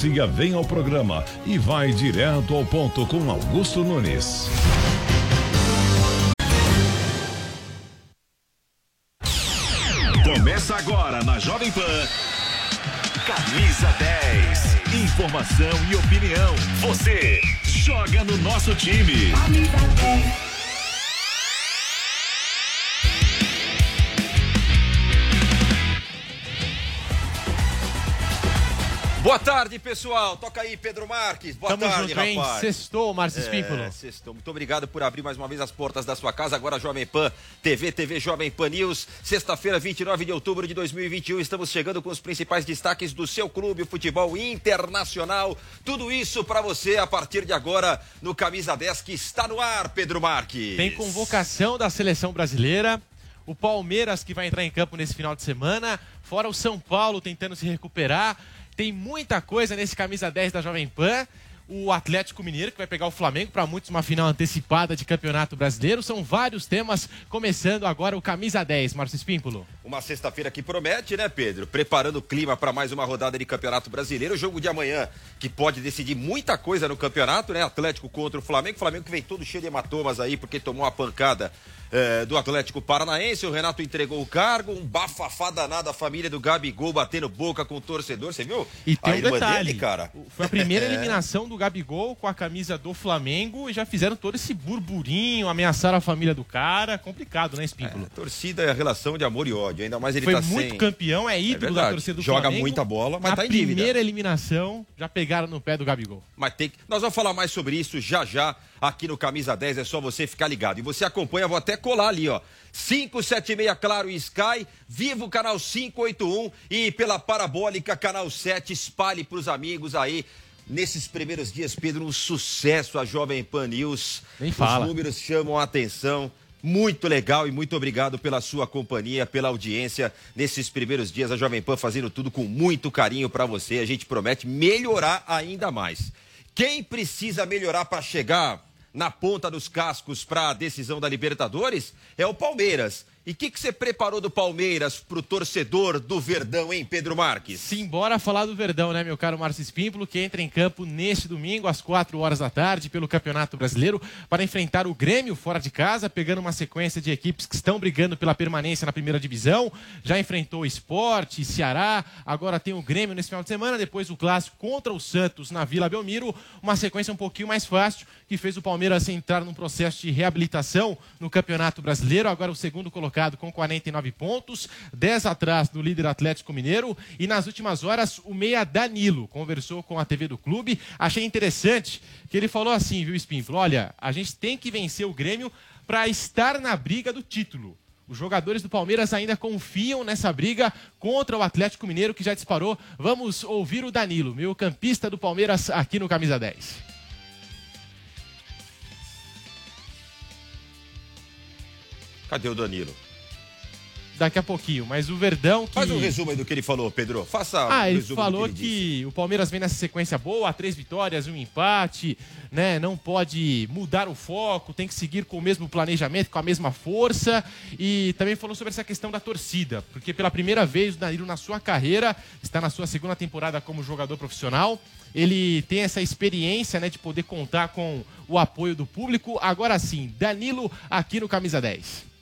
Garcia vem ao programa e vai direto ao ponto com Augusto Nunes. Começa agora na Jovem Pan. Camisa 10. Informação e opinião. Você joga no nosso time. Camisa 10. Boa tarde, pessoal. Toca aí, Pedro Marques. Boa tarde, junto, rapaz. Sextou, Márcio Espímpolo. Sextou. Muito obrigado por abrir mais uma vez as portas da sua casa. Agora Jovem Pan TV Jovem Pan News. Sexta-feira, 29 de outubro de 2021. Estamos chegando com os principais destaques do seu clube, o futebol internacional. Tudo isso para você a partir de agora no Camisa 10 que está no ar, Pedro Marques. Tem convocação da seleção brasileira. O Palmeiras que vai entrar em campo nesse final de semana. Fora o São Paulo tentando se recuperar. Tem muita coisa nesse Camisa 10 da Jovem Pan. O Atlético Mineiro, que vai pegar o Flamengo, para muitos uma final antecipada de Campeonato Brasileiro. São vários temas, começando agora o Camisa 10, Márcio Espímpolo. Uma sexta-feira que promete, né, Pedro? Preparando o clima para mais uma rodada de Campeonato Brasileiro. O jogo de amanhã, que pode decidir muita coisa no campeonato, né? Atlético contra o Flamengo. O Flamengo que vem todo cheio de hematomas aí, porque tomou uma pancada do Atlético Paranaense. O Renato entregou o cargo, um bafafá danado, a família do Gabigol batendo boca com o torcedor, você viu? E tem a um irmã detalhe, dele, cara. Foi a primeira eliminação do Gabigol com a camisa do Flamengo e já fizeram todo esse burburinho, ameaçaram a família do cara. Complicado, né, Espímpolo? A torcida é a relação de amor e ódio, ainda mais ele foi tá muito sem... campeão, é ídolo da torcida do Joga Flamengo. muita bola, mas na tá em dívida. primeira eliminação, já pegaram no pé do Gabigol. Mas nós vamos falar mais sobre isso já aqui no Camisa 10, é só você ficar ligado. E você acompanha, vou até colar ali, ó. 576 Claro e Sky, Vivo canal 581 e pela Parabólica canal 7, espalhe pros amigos aí. Nesses primeiros dias, Pedro, um sucesso a Jovem Pan News. Nem fala. Os números chamam a atenção. Muito legal e muito obrigado pela sua companhia, pela audiência. Nesses primeiros dias, a Jovem Pan fazendo tudo com muito carinho para você. A gente promete melhorar ainda mais. Quem precisa melhorar para chegar na ponta dos cascos para a decisão da Libertadores é o Palmeiras. E o que você preparou do Palmeiras pro torcedor do Verdão, hein, Pedro Marques? Simbora falar do Verdão, né, meu caro Márcio Espímpolo, que entra em campo neste domingo, às 4 horas da tarde, pelo Campeonato Brasileiro, para enfrentar o Grêmio fora de casa, pegando uma sequência de equipes que estão brigando pela permanência na primeira divisão. Já enfrentou o Sport, Ceará, agora tem o Grêmio nesse final de semana, depois o clássico contra o Santos na Vila Belmiro, uma sequência um pouquinho mais fácil, que fez o Palmeiras entrar num processo de reabilitação no Campeonato Brasileiro. Agora o segundo colocado com 49 pontos, 10 atrás do líder Atlético Mineiro. E nas últimas horas o meia Danilo conversou com a TV do clube. Achei interessante que ele falou assim, viu, Espímpolo? Olha, a gente tem que vencer o Grêmio para estar na briga do título. Os jogadores do Palmeiras ainda confiam nessa briga contra o Atlético Mineiro, que já disparou. Vamos ouvir o Danilo, meio campista do Palmeiras, aqui no Camisa 10. Cadê o Danilo? Daqui a pouquinho, mas o Verdão que... Faz um resumo aí do que ele falou, Pedro. Faça um ele resumo falou do que que o Palmeiras vem nessa sequência boa, 3 vitórias, 1 empate, né? Não pode mudar o foco, tem que seguir com o mesmo planejamento, com a mesma força. E também falou sobre essa questão da torcida, porque pela primeira vez o Danilo na sua carreira, está na sua segunda temporada como jogador profissional, ele tem essa experiência, né, de poder contar com o apoio do público. Agora sim, Danilo aqui no Camisa 10.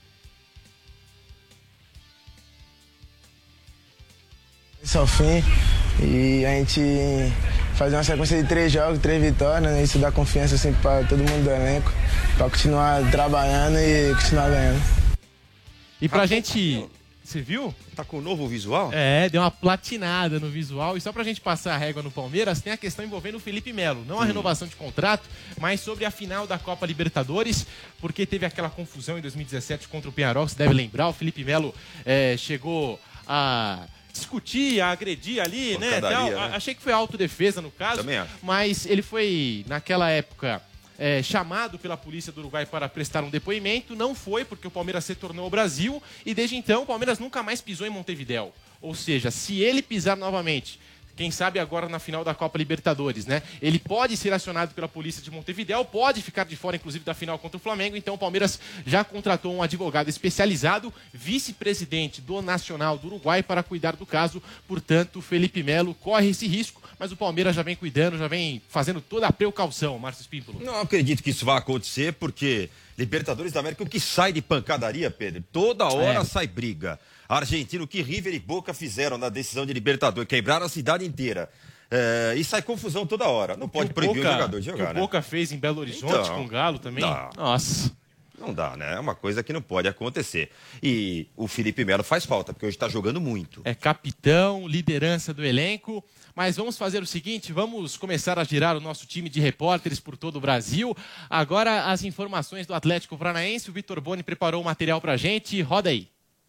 Isso ao fim, e a gente fazer uma sequência de 3 jogos, 3 vitórias, né? Isso dá confiança sempre para todo mundo do elenco, para continuar trabalhando e continuar ganhando. E pra gente... Você viu? Tá com um novo visual? É, deu uma platinada no visual. E só pra gente passar a régua no Palmeiras, tem a questão envolvendo o Felipe Melo. Não a renovação de contrato, mas sobre a final da Copa Libertadores, porque teve aquela confusão em 2017 contra o Peñarol, você deve lembrar. O Felipe Melo chegou a discutir, a agredir ali, né, tal. Né? Achei que foi autodefesa no caso. Também acho. Mas ele foi, naquela época... chamado pela polícia do Uruguai para prestar um depoimento, não foi porque o Palmeiras retornou ao Brasil e desde então o Palmeiras nunca mais pisou em Montevidéu. Ou seja, se ele pisar novamente, quem sabe agora na final da Copa Libertadores, né? Ele pode ser acionado pela polícia de Montevidéu, pode ficar de fora, inclusive, da final contra o Flamengo. Então o Palmeiras já contratou um advogado especializado, vice-presidente do Nacional do Uruguai, para cuidar do caso. Portanto, Felipe Melo corre esse risco, mas o Palmeiras já vem cuidando, já vem fazendo toda a precaução, Márcio Espímpolo. Não acredito que isso vá acontecer, porque Libertadores da América, o que sai de pancadaria, Pedro? Toda hora sai briga. Argentino, o que River e Boca fizeram na decisão de Libertadores, quebraram a cidade inteira. E sai confusão toda hora. Não pode proibir o jogador de jogar, né? O Boca fez em Belo Horizonte com o Galo também. Nossa. Não dá, né? É uma coisa que não pode acontecer. E o Felipe Melo faz falta, porque hoje está jogando muito. É capitão, liderança do elenco. Mas vamos fazer o seguinte, vamos começar a girar o nosso time de repórteres por todo o Brasil. Agora as informações do Atlético Paranaense. O Vitor Boni preparou o material pra gente. Roda aí.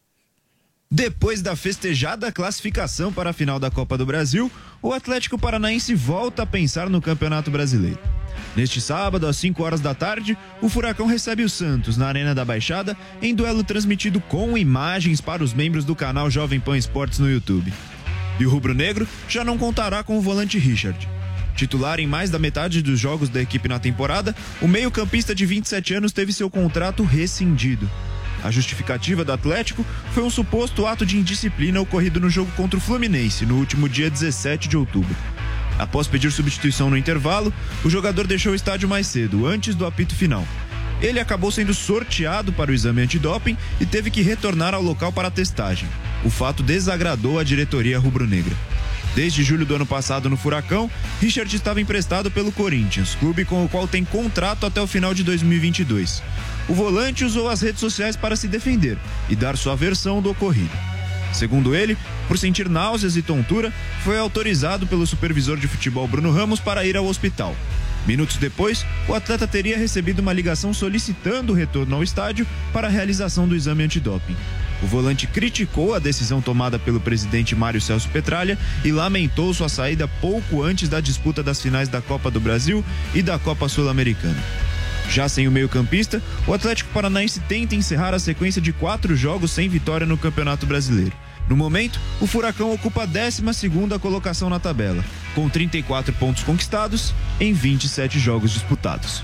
Depois da festejada classificação para a final da Copa do Brasil, o Atlético Paranaense volta a pensar no Campeonato Brasileiro. Neste sábado, às 5 horas da tarde, o Furacão recebe o Santos na Arena da Baixada, em duelo transmitido com imagens para os membros do canal Jovem Pan Esportes no YouTube. E o rubro-negro já não contará com o volante Richard. Titular em mais da metade dos jogos da equipe na temporada, o meio-campista de 27 anos teve seu contrato rescindido. A justificativa do Atlético foi um suposto ato de indisciplina ocorrido no jogo contra o Fluminense, no último dia 17 de outubro. Após pedir substituição no intervalo, o jogador deixou o estádio mais cedo, antes do apito final. Ele acabou sendo sorteado para o exame antidoping e teve que retornar ao local para a testagem. O fato desagradou a diretoria rubro-negra. Desde julho do ano passado no Furacão, Richard estava emprestado pelo Corinthians, clube com o qual tem contrato até o final de 2022. O volante usou as redes sociais para se defender e dar sua versão do ocorrido. Segundo ele, por sentir náuseas e tontura, foi autorizado pelo supervisor de futebol Bruno Ramos para ir ao hospital. Minutos depois, o atleta teria recebido uma ligação solicitando o retorno ao estádio para a realização do exame antidoping. O volante criticou a decisão tomada pelo presidente Mário Celso Petralha e lamentou sua saída pouco antes da disputa das finais da Copa do Brasil e da Copa Sul-Americana. Já sem o meio-campista, o Atlético Paranaense tenta encerrar a sequência de 4 jogos sem vitória no Campeonato Brasileiro. No momento, o Furacão ocupa a 12ª colocação na tabela, com 34 pontos conquistados em 27 jogos disputados.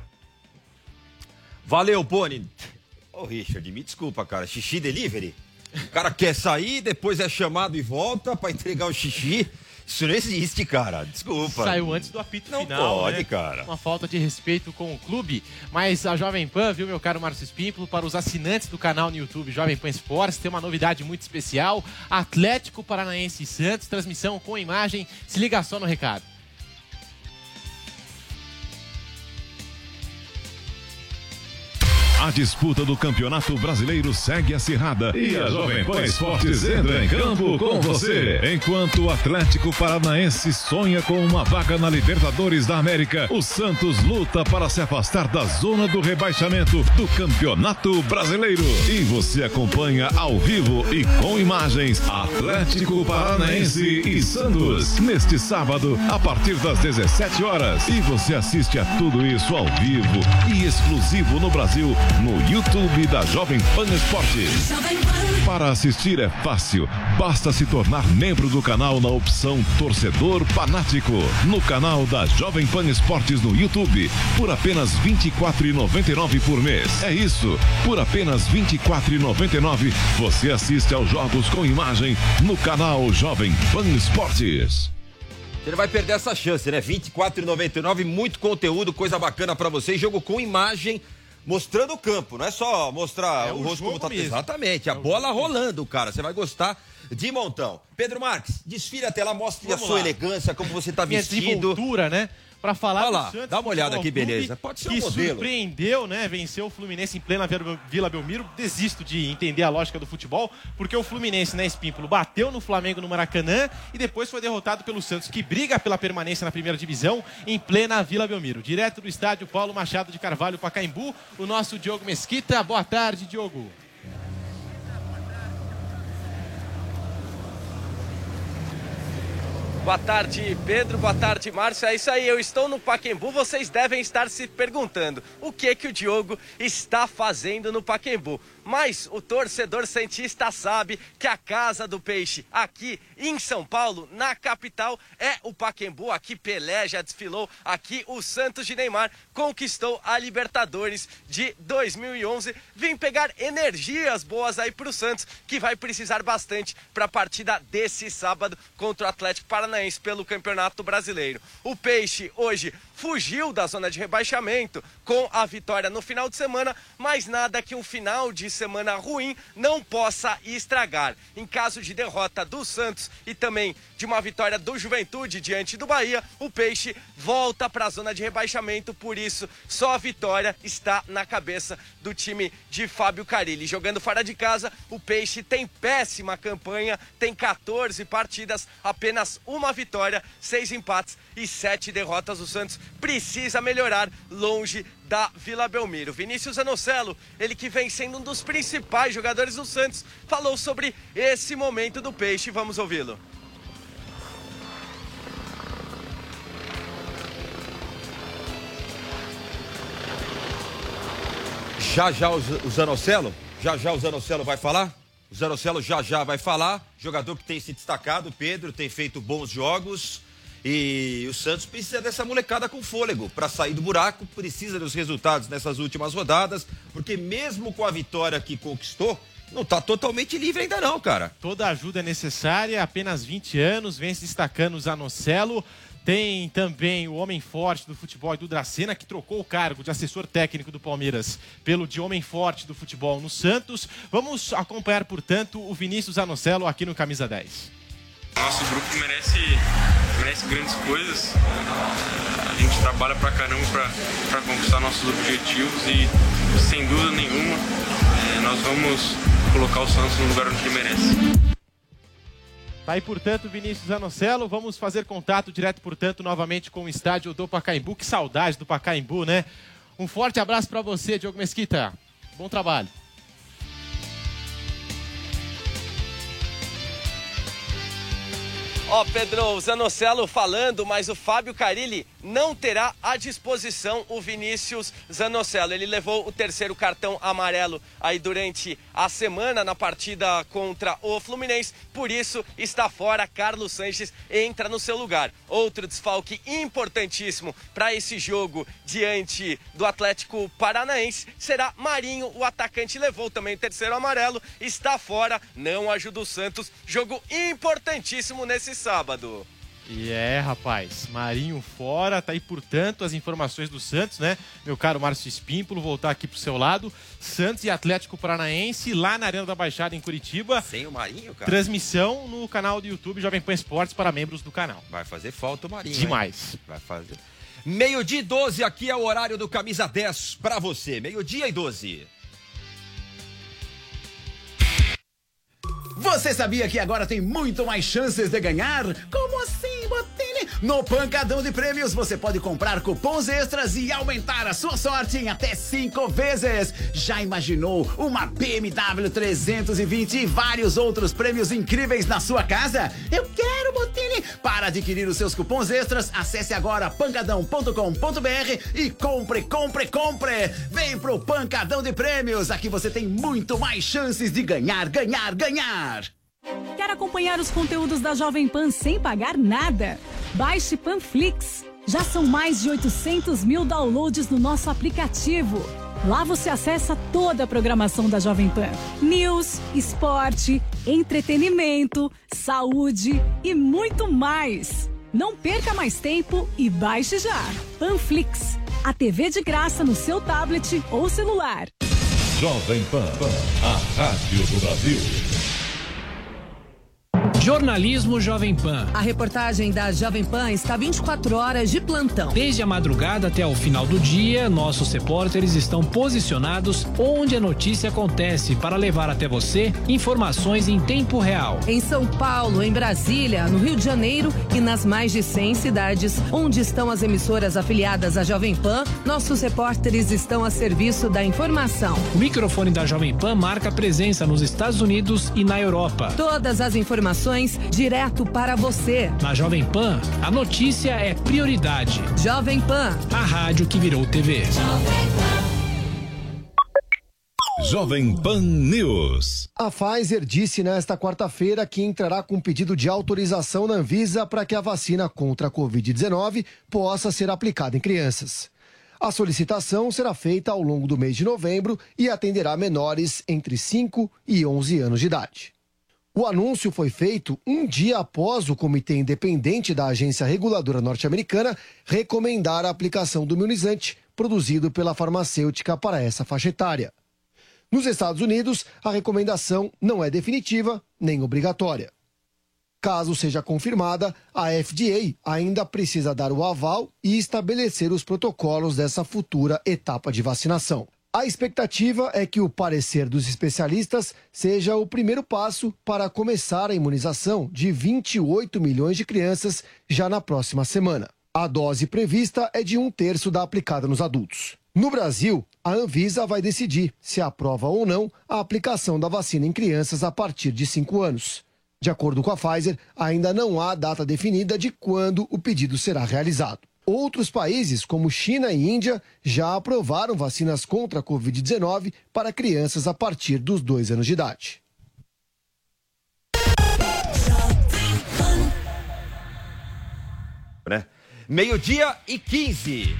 Valeu, Boni. Richard, me desculpa, cara. Xixi delivery? O cara quer sair, depois é chamado e volta pra entregar o xixi. Isso não existe, cara. Desculpa. Saiu antes do apito não final. Não pode, né? Cara. Uma falta de respeito com o clube. Mas a Jovem Pan, viu, meu caro Márcio Espímpolo, para os assinantes do canal no YouTube Jovem Pan Esportes, tem uma novidade muito especial. Atlético Paranaense e Santos, transmissão com imagem. Se liga só no recado. A disputa do Campeonato Brasileiro segue acirrada e a Jovem Pan Esportes entra em campo com você. Enquanto o Atlético Paranaense sonha com uma vaga na Libertadores da América, o Santos luta para se afastar da zona do rebaixamento do Campeonato Brasileiro. E você acompanha ao vivo e com imagens Atlético Paranaense e Santos neste sábado a partir das 17 horas. E você assiste a tudo isso ao vivo e exclusivo no Brasil no YouTube da Jovem Pan Esportes. Para assistir é fácil, basta se tornar membro do canal na opção Torcedor Fanático, no canal da Jovem Pan Esportes no YouTube, por apenas R$ 24,99 por mês. É isso, por apenas R$ 24,99 você assiste aos jogos com imagem no canal Jovem Pan Esportes. Você não vai perder essa chance, né? R$ 24,99, muito conteúdo, coisa bacana pra você, jogo com imagem, mostrando o campo, não é só mostrar o rosto como tá. Mesmo. Exatamente, a bola rolando, cara. Você vai gostar de montão. Pedro Marques, desfile até lá, mostre a sua elegância, como você tá vestido. Desenvoltura, né? Para falar do Santos, dá uma olhada aqui, beleza. Pode ser um modelo. Que surpreendeu, né? Venceu o Fluminense em plena Vila Belmiro. Desisto de entender a lógica do futebol, porque o Fluminense, né, Espímpolo, bateu no Flamengo no Maracanã e depois foi derrotado pelo Santos, que briga pela permanência na primeira divisão em plena Vila Belmiro. Direto do estádio Paulo Machado de Carvalho, Pacaembu, o nosso Diogo Mesquita. Boa tarde, Diogo. Boa tarde, Pedro. Boa tarde, Márcio. É isso aí, eu estou no Pacaembu. Vocês devem estar se perguntando o que o Diogo está fazendo no Pacaembu. mas o torcedor santista sabe que a casa do Peixe aqui em São Paulo, na capital, é o Pacaembu. Aqui Pelé já desfilou, aqui o Santos de Neymar conquistou a Libertadores de 2011. Vim pegar energias boas aí pro Santos, que vai precisar bastante para a partida desse sábado contra o Atlético Paranaense pelo Campeonato Brasileiro. O Peixe hoje fugiu da zona de rebaixamento com a vitória no final de semana, mas nada que um final de semana ruim não possa estragar. Em caso de derrota do Santos e também de uma vitória do Juventude diante do Bahia, o Peixe volta para a zona de rebaixamento, por isso só a vitória está na cabeça do time de Fábio Carille. Jogando fora de casa, o Peixe tem péssima campanha, tem 14 partidas, apenas uma vitória, 6 empates e 7 derrotas. O Santos precisa melhorar longe da Vila Belmiro. Vinícius Zanocelo, ele que vem sendo um dos principais jogadores do Santos, falou sobre esse momento do Peixe. Vamos ouvi-lo. Já o Zanocelo? Já o Zanocelo vai falar? O Zanocelo já vai falar. Jogador que tem se destacado, Pedro, tem feito bons jogos. E o Santos precisa dessa molecada com fôlego para sair do buraco, precisa dos resultados nessas últimas rodadas, porque mesmo com a vitória que conquistou, não está totalmente livre ainda não, cara. Toda ajuda é necessária, apenas 20 anos, vem se destacando o Zanocelo. Tem também o homem forte do futebol, Edu Dracena, que trocou o cargo de assessor técnico do Palmeiras pelo de homem forte do futebol no Santos. Vamos acompanhar, portanto, o Vinícius Zanocelo aqui no Camisa 10. Nosso grupo merece grandes coisas. A gente trabalha pra caramba pra conquistar nossos objetivos e, sem dúvida nenhuma, nós vamos colocar o Santos no lugar onde ele merece. Tá aí, portanto, Vinícius Zanocelo. Vamos fazer contato direto, portanto, novamente com o estádio do Pacaembu. Que saudade do Pacaembu, né? Um forte abraço pra você, Diogo Mesquita. Bom trabalho. Ó, Pedro, o Zanocelo falando, mas o Fábio Carille não terá à disposição o Vinícius Zanocelo. Ele levou o terceiro cartão amarelo aí durante a semana na partida contra o Fluminense, por isso está fora. Carlos Sanches entra no seu lugar. Outro desfalque importantíssimo para esse jogo diante do Atlético Paranaense será Marinho. O atacante levou também o terceiro amarelo, está fora, não ajuda o Santos. Jogo importantíssimo nesse sábado. E rapaz, Marinho fora, tá aí, portanto, as informações do Santos, né? Meu caro Márcio Espímpolo, voltar aqui pro seu lado. Santos e Atlético Paranaense, lá na Arena da Baixada, em Curitiba. Sem o Marinho, cara. Transmissão no canal do YouTube Jovem Pan Esportes para membros do canal. Vai fazer falta o Marinho. Demais. Hein? Vai fazer. 12:12, aqui é o horário do Camisa 10 pra você. 12:12. Você sabia que agora tem muito mais chances de ganhar? Como assim, Botini? No Pancadão de Prêmios você pode comprar cupons extras e aumentar a sua sorte em até 5 vezes. Já imaginou uma BMW 320 e vários outros prêmios incríveis na sua casa? Eu quero, Botini! Para adquirir os seus cupons extras, acesse agora pancadão.com.br e compre! Vem pro Pancadão de Prêmios, aqui você tem muito mais chances de ganhar! Quer acompanhar os conteúdos da Jovem Pan sem pagar nada? Baixe Panflix. Já são mais de 800 mil downloads no nosso aplicativo. Lá você acessa toda a programação da Jovem Pan. News, esporte, entretenimento, saúde e muito mais. Não perca mais tempo e baixe já. Panflix, a TV de graça no seu tablet ou celular. Jovem Pan, a rádio do Brasil. Jornalismo Jovem Pan. A reportagem da Jovem Pan está 24 horas de plantão. Desde a madrugada até o final do dia, nossos repórteres estão posicionados onde a notícia acontece para levar até você informações em tempo real. Em São Paulo, em Brasília, no Rio de Janeiro e nas mais de 100 cidades onde estão as emissoras afiliadas à Jovem Pan, nossos repórteres estão a serviço da informação. O microfone da Jovem Pan marca presença nos Estados Unidos e na Europa. Todas as informações direto para você. Na Jovem Pan, a notícia é prioridade. Jovem Pan, a rádio que virou TV. Jovem Pan News. A Pfizer disse nesta quarta-feira que entrará com pedido de autorização na Anvisa para que a vacina contra a Covid-19 possa ser aplicada em crianças. A solicitação será feita ao longo do mês de novembro e atenderá menores entre 5 e 11 anos de idade. O anúncio foi feito um dia após o Comitê Independente da Agência Reguladora Norte-Americana recomendar a aplicação do imunizante produzido pela farmacêutica para essa faixa etária. Nos Estados Unidos, a recomendação não é definitiva nem obrigatória. Caso seja confirmada, a FDA ainda precisa dar o aval e estabelecer os protocolos dessa futura etapa de vacinação. A expectativa é que o parecer dos especialistas seja o primeiro passo para começar a imunização de 28 milhões de crianças já na próxima semana. A dose prevista é de 1/3 da aplicada nos adultos. No Brasil, a Anvisa vai decidir se aprova ou não a aplicação da vacina em crianças a partir de 5 anos. De acordo com a Pfizer, ainda não há data definida de quando o pedido será realizado. Outros países, como China e Índia, já aprovaram vacinas contra a Covid-19 para crianças a partir dos 2 anos de idade. Meio-dia e 15.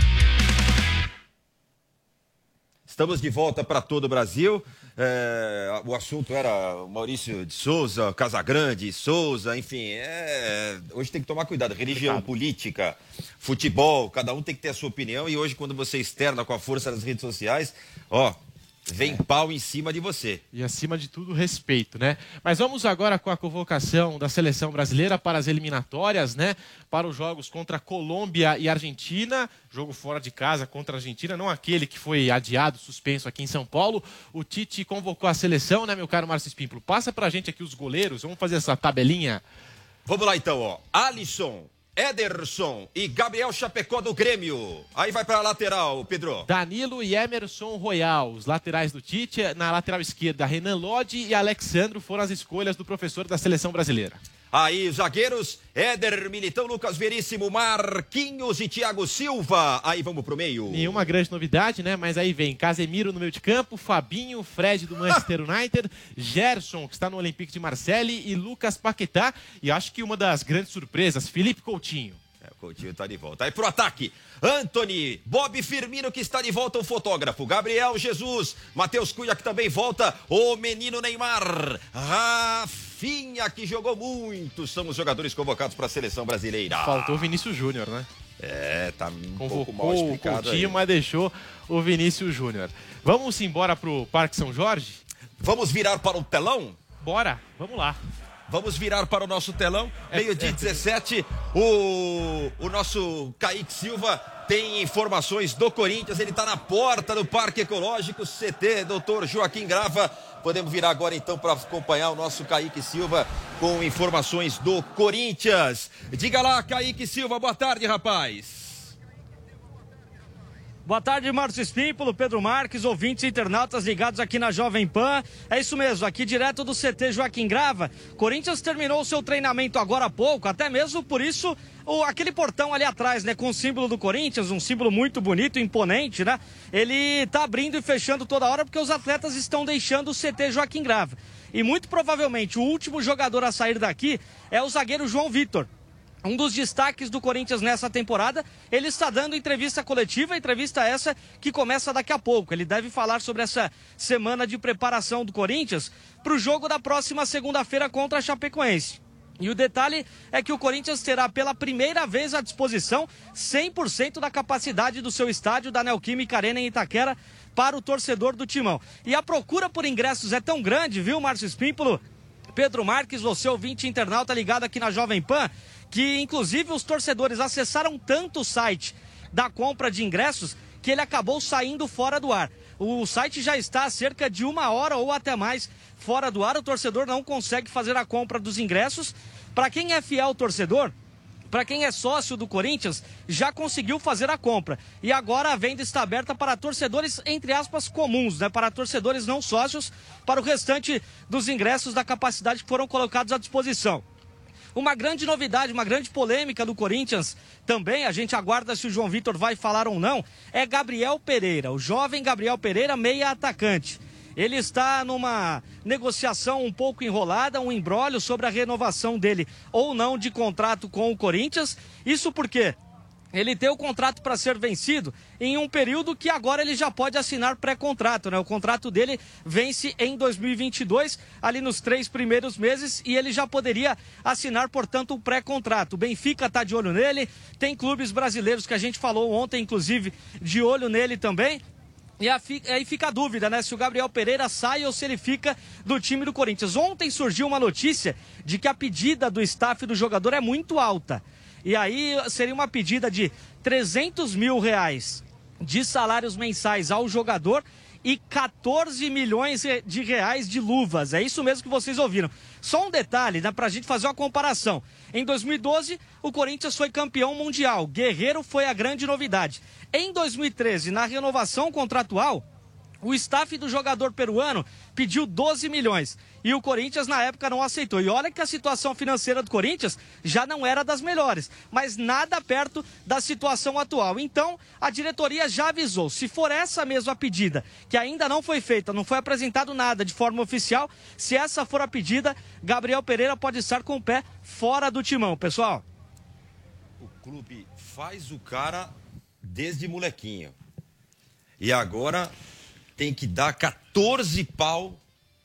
Estamos de volta para todo o Brasil. O assunto era Maurício de Souza, Casagrande, Souza, enfim. Hoje tem que tomar cuidado. Religião, política, futebol, cada um tem que ter a sua opinião. E hoje, quando você externa com a força das redes sociais, vem pau em cima de você. E acima de tudo, respeito, né? Mas vamos agora com a convocação da seleção brasileira para as eliminatórias, né? Para os jogos contra Colômbia e Argentina. Jogo fora de casa contra a Argentina, não aquele que foi adiado, suspenso aqui em São Paulo. O Tite convocou a seleção, né, meu caro Márcio Espímpolo? Passa pra gente aqui os goleiros, vamos fazer essa tabelinha. Vamos lá então, Alisson, Ederson e Gabriel Chapecó do Grêmio. Aí vai para a lateral, Pedro. Danilo e Emerson Royal, os laterais do Tite. Na lateral esquerda, Renan Lodge e Alexandro foram as escolhas do professor da seleção brasileira. Aí, zagueiros, Éder, Militão, Lucas Veríssimo, Marquinhos e Thiago Silva. Aí vamos pro meio. Nenhuma grande novidade, né? Mas aí vem Casemiro no meio de campo, Fabinho, Fred do Manchester United, Gerson, que está no Olympique de Marseille, e Lucas Paquetá. E acho que uma das grandes surpresas, Felipe Coutinho. O Coutinho tá de volta. Aí pro ataque, Antony, Bob Firmino, que está de volta, o fotógrafo, Gabriel Jesus, Matheus Cunha, que também volta, o menino Neymar, Rafinha, que jogou muito, são os jogadores convocados para a seleção brasileira. Faltou o Vinícius Júnior, né? Tá um pouco mal explicado. O Coutinho, mas deixou o Vinícius Júnior. Vamos embora pro Parque São Jorge? Vamos virar para o telão? Bora, vamos lá. Vamos virar para o nosso telão, meio-dia 17, o nosso Kaique Silva tem informações do Corinthians, ele está na porta do Parque Ecológico, CT, doutor Joaquim Grava. Podemos virar agora então para acompanhar o nosso Kaique Silva com informações do Corinthians. Diga lá, Kaique Silva, boa tarde, rapaz. Boa tarde, Márcio Espímpolo, Pedro Marques, ouvintes e internautas ligados aqui na Jovem Pan. É isso mesmo, aqui direto do CT Joaquim Grava. Corinthians terminou o seu treinamento agora há pouco, até mesmo por isso aquele portão ali atrás, né, com o símbolo do Corinthians, um símbolo muito bonito, imponente, né? Ele tá abrindo e fechando toda hora porque os atletas estão deixando o CT Joaquim Grava. E muito provavelmente o último jogador a sair daqui é o zagueiro João Vitor. Um dos destaques do Corinthians nessa temporada, ele está dando entrevista coletiva, entrevista essa que começa daqui a pouco. Ele deve falar sobre essa semana de preparação do Corinthians para o jogo da próxima segunda-feira contra a Chapecoense. E o detalhe é que o Corinthians terá pela primeira vez à disposição 100% da capacidade do seu estádio da Neoquímica Arena em Itaquera para o torcedor do Timão. E a procura por ingressos é tão grande, viu, Márcio Espímpolo? Pedro Marques, você ouvinte internauta ligado aqui na Jovem Pan, que inclusive os torcedores acessaram tanto o site da compra de ingressos que ele acabou saindo fora do ar. O site já está há cerca de 1 hora ou até mais fora do ar, o torcedor não consegue fazer a compra dos ingressos. Para quem é fiel torcedor, para quem é sócio do Corinthians, já conseguiu fazer a compra. E agora a venda está aberta para torcedores, entre aspas, comuns, né? Para torcedores não sócios, para o restante dos ingressos da capacidade que foram colocados à disposição. Uma grande novidade, uma grande polêmica do Corinthians também, a gente aguarda se o João Vitor vai falar ou não, é Gabriel Pereira, o jovem Gabriel Pereira, meia atacante. Ele está numa negociação um pouco enrolada, um imbróglio sobre a renovação dele ou não de contrato com o Corinthians. Isso porque ele tem o contrato para ser vencido em um período que agora ele já pode assinar pré-contrato, né? O contrato dele vence em 2022, ali nos 3 primeiros meses, e ele já poderia assinar, portanto, um pré-contrato. O Benfica está de olho nele, tem clubes brasileiros que a gente falou ontem, inclusive, de olho nele também. E aí fica a dúvida, né? Se o Gabriel Pereira sai ou se ele fica do time do Corinthians. Ontem surgiu uma notícia de que a pedida do staff do jogador é muito alta. E aí seria uma pedida de R$300 mil de salários mensais ao jogador e 14 milhões de reais de luvas. É isso mesmo que vocês ouviram. Só um detalhe, né, pra gente fazer uma comparação. Em 2012, o Corinthians foi campeão mundial. Guerreiro foi a grande novidade. Em 2013, na renovação contratual, o staff do jogador peruano pediu 12 milhões e o Corinthians na época não aceitou. E olha que a situação financeira do Corinthians já não era das melhores, mas nada perto da situação atual. Então, a diretoria já avisou, se for essa mesma pedida, que ainda não foi feita, não foi apresentado nada de forma oficial, se essa for a pedida, Gabriel Pereira pode estar com o pé fora do timão, pessoal. O clube faz o cara desde molequinho. E agora tem que dar 14 pau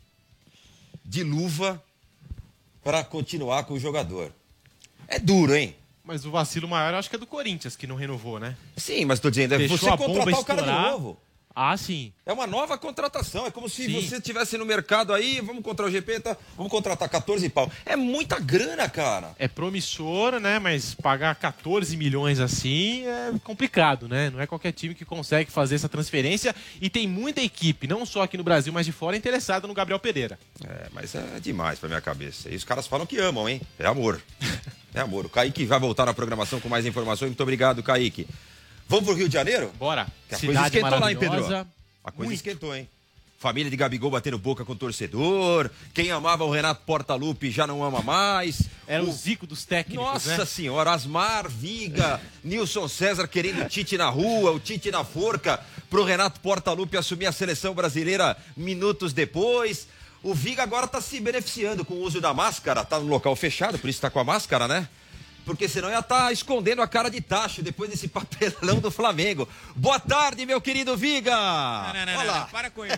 de luva para continuar com o jogador. É duro, hein? Mas o vacilo maior eu acho que é do Corinthians, que não renovou, né? Sim, mas tô dizendo, é você contratar o cara de novo. Ah, sim. É uma nova contratação. É como se você estivesse no mercado aí, vamos contratar o GP, tá? Vamos contratar 14 pau. É muita grana, cara. É promissor, né? Mas pagar 14 milhões assim é complicado, né? Não é qualquer time que consegue fazer essa transferência. E tem muita equipe, não só aqui no Brasil, mas de fora, interessada no Gabriel Pereira. É, mas é demais pra minha cabeça. E os caras falam que amam, hein? É amor. É amor. O Kaique vai voltar na programação com mais informações. Muito obrigado, Kaique. Vamos pro Rio de Janeiro? Bora. Que a coisa esquentou lá, hein, Pedro? A coisa esquentou, hein? Família de Gabigol batendo boca com o torcedor. Quem amava o Renato Portaluppi já não ama mais. Era o Zico dos técnicos, Nossa né? senhora, Asmar, Viga, Nilson César querendo o Tite na rua, o Tite na forca, pro Renato Portaluppi assumir a seleção brasileira minutos depois. O Viga agora tá se beneficiando com o uso da máscara, tá no local fechado, por isso tá com a máscara, né? Porque senão ia estar escondendo a cara de tacho depois desse papelão do Flamengo. Boa tarde, meu querido Viga! Não, para com isso.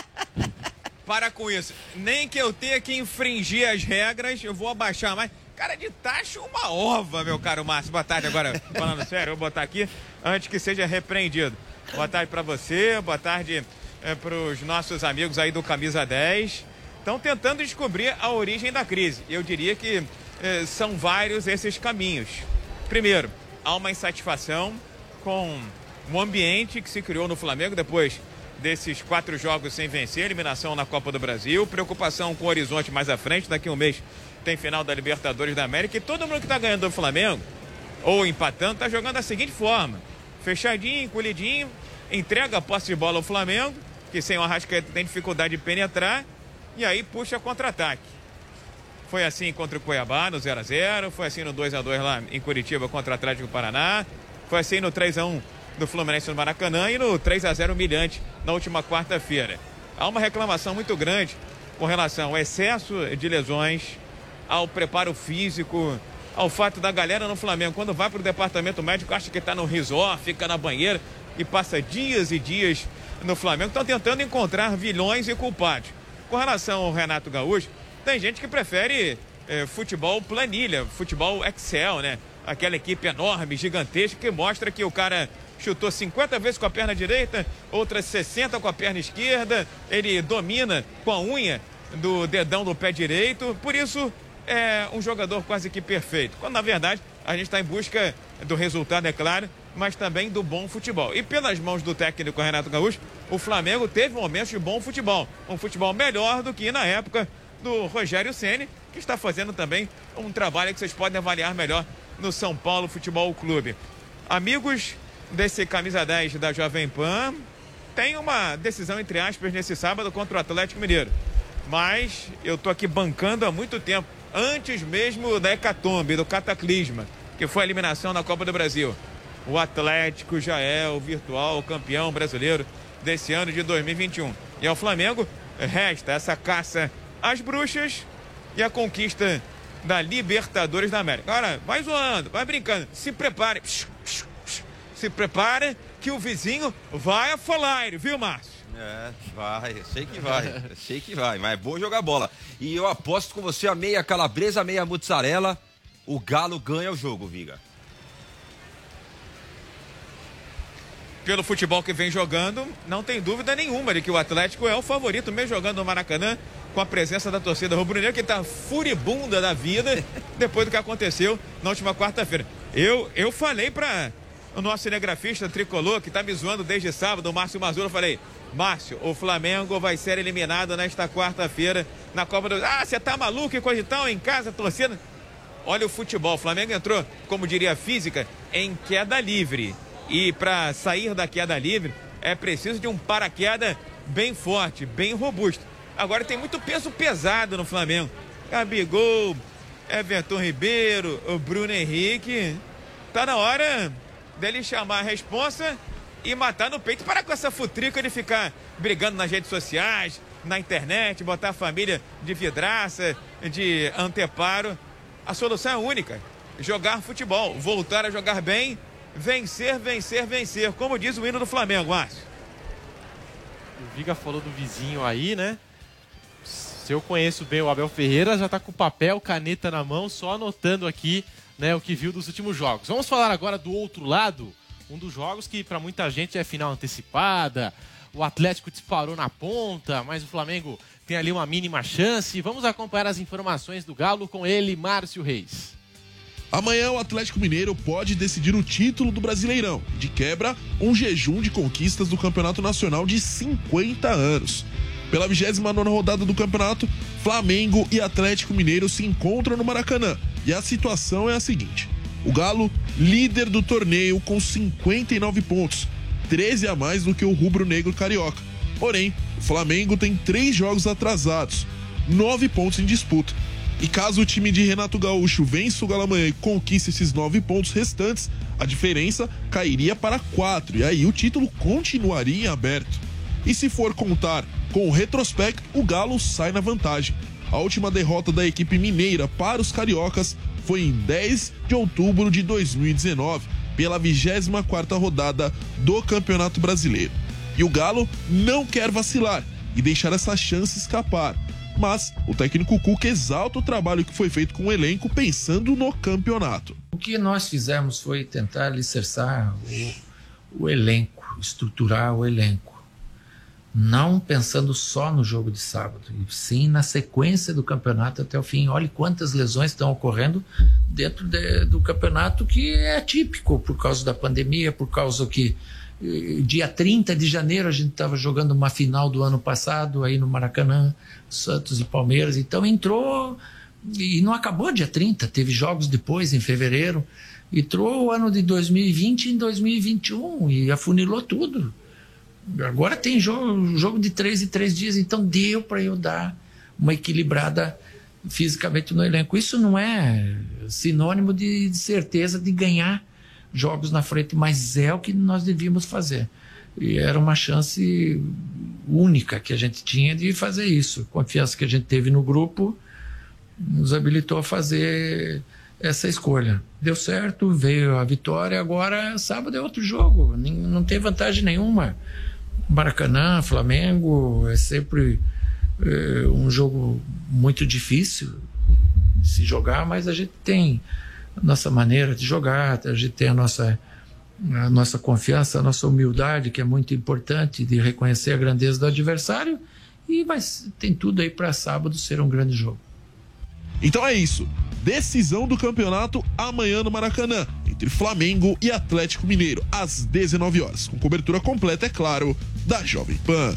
Para com isso. Nem que eu tenha que infringir as regras, eu vou abaixar mais. Cara de tacho, uma ova, meu caro Márcio. Boa tarde agora, falando sério, eu vou botar aqui antes que seja repreendido. Boa tarde para você, boa tarde para os nossos amigos aí do Camisa 10. Estão tentando descobrir a origem da crise. Eu diria que são vários esses caminhos. Primeiro, há uma insatisfação com o ambiente que se criou no Flamengo depois desses 4 jogos sem vencer, eliminação na Copa do Brasil, preocupação com o horizonte mais à frente, daqui a um mês tem final da Libertadores da América e todo mundo que está ganhando do Flamengo, ou empatando, está jogando da seguinte forma, fechadinho, encolhidinho, entrega a posse de bola ao Flamengo, que sem o Arrascaeta tem dificuldade de penetrar, e aí puxa contra-ataque. Foi assim contra o Cuiabá, no 0-0. Foi assim no 2-2 lá em Curitiba contra o Atlético Paraná. Foi assim no 3-1 do Fluminense no Maracanã e no 3-0 humilhante na última quarta-feira. Há uma reclamação muito grande com relação ao excesso de lesões, ao preparo físico, ao fato da galera no Flamengo, quando vai para o departamento médico, acha que está no resort, fica na banheira e passa dias e dias no Flamengo. Estão tentando encontrar vilões e culpados. Com relação ao Renato Gaúcho, tem gente que prefere futebol planilha, futebol Excel, né? Aquela equipe enorme, gigantesca, que mostra que o cara chutou 50 vezes com a perna direita, outras 60 com a perna esquerda, ele domina com a unha do dedão do pé direito, por isso é um jogador quase que perfeito. Quando na verdade a gente está em busca do resultado, é claro, mas também do bom futebol. E pelas mãos do técnico Renato Gaúcho, o Flamengo teve momentos de bom futebol, um futebol melhor do que na época do Rogério Ceni, que está fazendo também um trabalho que vocês podem avaliar melhor no São Paulo Futebol Clube. Amigos desse Camisa 10 da Jovem Pan, tem uma decisão, entre aspas, nesse sábado contra o Atlético Mineiro. Mas eu tô aqui bancando há muito tempo, antes mesmo da hecatombe, do cataclisma, que foi a eliminação na Copa do Brasil. O Atlético já é o virtual campeão brasileiro desse ano de 2021. E é o Flamengo resta essa caça às bruxas e a conquista da Libertadores da América. Agora, vai zoando, vai brincando. Se prepare. Se prepare que o vizinho vai afolar, viu, Márcio? Vai, eu sei que vai, mas é bom jogar bola. E eu aposto com você a meia calabresa, a meia mussarela, o Galo ganha o jogo, Viga. Pelo futebol que vem jogando, não tem dúvida nenhuma de que o Atlético é o favorito, mesmo jogando no Maracanã, com a presença da torcida rubro-negra, que está furibunda da vida depois do que aconteceu na última quarta-feira. Eu falei para o nosso cinegrafista tricolor, que está me zoando desde sábado, o Márcio Mazzulla, eu falei: Márcio, o Flamengo vai ser eliminado nesta quarta-feira na Copa do... você tá maluco e coisa e tal, em casa, torcida? Olha o futebol, o Flamengo entrou, como diria a física, em queda livre. E para sair da queda livre, é preciso de um paraquedas bem forte, bem robusto. Agora tem muito peso pesado no Flamengo. Gabigol, Everton Ribeiro, o Bruno Henrique. Tá na hora dele chamar a responsa e matar no peito. Parar com essa futrica de ficar brigando nas redes sociais, na internet, botar a família de vidraça, de anteparo. A solução é única: jogar futebol, voltar a jogar bem, vencer, vencer, vencer. Como diz o hino do Flamengo, Márcio. O Viga falou do vizinho aí, né? Se eu conheço bem o Abel Ferreira, já tá com papel, caneta na mão, só anotando aqui, né, o que viu dos últimos jogos. Vamos falar agora do outro lado, um dos jogos que para muita gente é final antecipada. O Atlético disparou na ponta, mas o Flamengo tem ali uma mínima chance. Vamos acompanhar as informações do Galo com ele, Márcio Reis. Amanhã o Atlético Mineiro pode decidir o título do Brasileirão. De quebra, um jejum de conquistas do Campeonato Nacional de 50 anos. Pela 29ª rodada do campeonato, Flamengo e Atlético Mineiro se encontram no Maracanã. E a situação é a seguinte: o Galo, líder do torneio com 59 pontos, 13 a mais do que o rubro-negro carioca. Porém, o Flamengo tem 3 jogos atrasados, 9 pontos em disputa. E caso o time de Renato Gaúcho vença o Galo amanhã e conquiste esses 9 pontos restantes, a diferença cairia para 4, e aí o título continuaria em aberto. E se for contar com o retrospecto, o Galo sai na vantagem. A última derrota da equipe mineira para os cariocas foi em 10 de outubro de 2019, pela 24ª rodada do Campeonato Brasileiro. E o Galo não quer vacilar e deixar essa chance escapar. Mas o técnico Cuca exalta o trabalho que foi feito com o elenco pensando no campeonato. O que nós fizemos foi tentar alicerçar o elenco, estruturar o elenco. Não pensando só no jogo de sábado, e sim na sequência do campeonato até o fim. Olha quantas lesões estão ocorrendo dentro do campeonato, que é atípico por causa da pandemia, por causa que dia 30 de janeiro a gente estava jogando uma final do ano passado aí no Maracanã, Santos e Palmeiras, então entrou e não acabou dia 30, teve jogos depois em fevereiro, entrou o ano de 2020 em 2021 e afunilou tudo. Agora tem jogo de 3 em 3 dias, então deu para eu dar uma equilibrada fisicamente no elenco. Isso não é sinônimo de certeza de ganhar jogos na frente, mas é o que nós devíamos fazer. E era uma chance única que a gente tinha de fazer isso. A confiança que a gente teve no grupo nos habilitou a fazer essa escolha. Deu certo, veio a vitória, agora sábado é outro jogo, não tem vantagem nenhuma. Maracanã, Flamengo, é sempre um jogo muito difícil de se jogar, mas a gente tem a nossa maneira de jogar, a gente tem a nossa confiança, a nossa humildade, que é muito importante, de reconhecer a grandeza do adversário, e tem tudo aí para sábado ser um grande jogo. Então é isso, decisão do campeonato amanhã no Maracanã, entre Flamengo e Atlético Mineiro, às 19 horas, com cobertura completa, é claro, da Jovem Pan.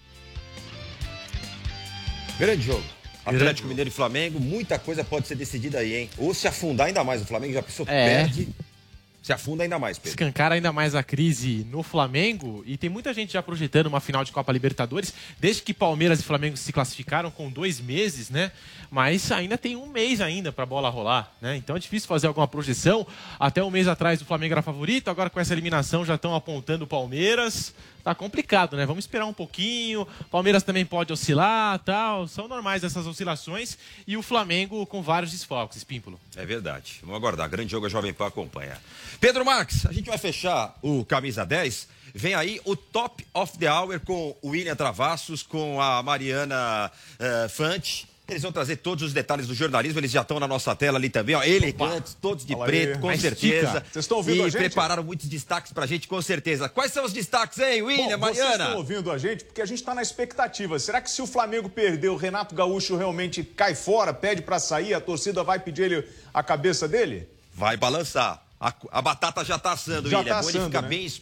Grande jogo. Atlético Mineiro e Flamengo, muita coisa pode ser decidida aí, hein? Ou se afundar ainda mais, o Flamengo já pensou, perde. se afunda ainda mais, Pedro. Escancara ainda mais a crise no Flamengo, e tem muita gente já projetando uma final de Copa Libertadores, desde que Palmeiras e Flamengo se classificaram com 2 meses, né? Mas ainda tem 1 mês ainda pra bola rolar, né? Então é difícil fazer alguma projeção. Até um mês atrás o Flamengo era favorito, agora com essa eliminação já estão apontando o Palmeiras. Tá complicado, né? Vamos esperar um pouquinho. Palmeiras também pode oscilar, tal. São normais essas oscilações. E o Flamengo com vários desfalques, Pímpolo. É verdade. Vamos aguardar. Grande jogo, a Jovem Pan acompanha. Pedro Marques, a gente vai fechar o Camisa 10. Vem aí o Top of the Hour com o William Travassos, com a Mariana Fante. Eles vão trazer todos os detalhes do jornalismo, eles já estão na nossa tela ali também, ó, elegantes, todos de preto, com certeza. Vocês estão ouvindo a gente? E prepararam muitos destaques pra gente, com certeza. Quais são os destaques, hein, William, Mariana? Vocês estão ouvindo a gente porque a gente tá na expectativa. Será que se o Flamengo perder, o Renato Gaúcho realmente cai fora, pede pra sair, a torcida vai pedir ele a cabeça dele? Vai balançar. A batata já tá assando, Já William. tá É bom ele assando, ficar né?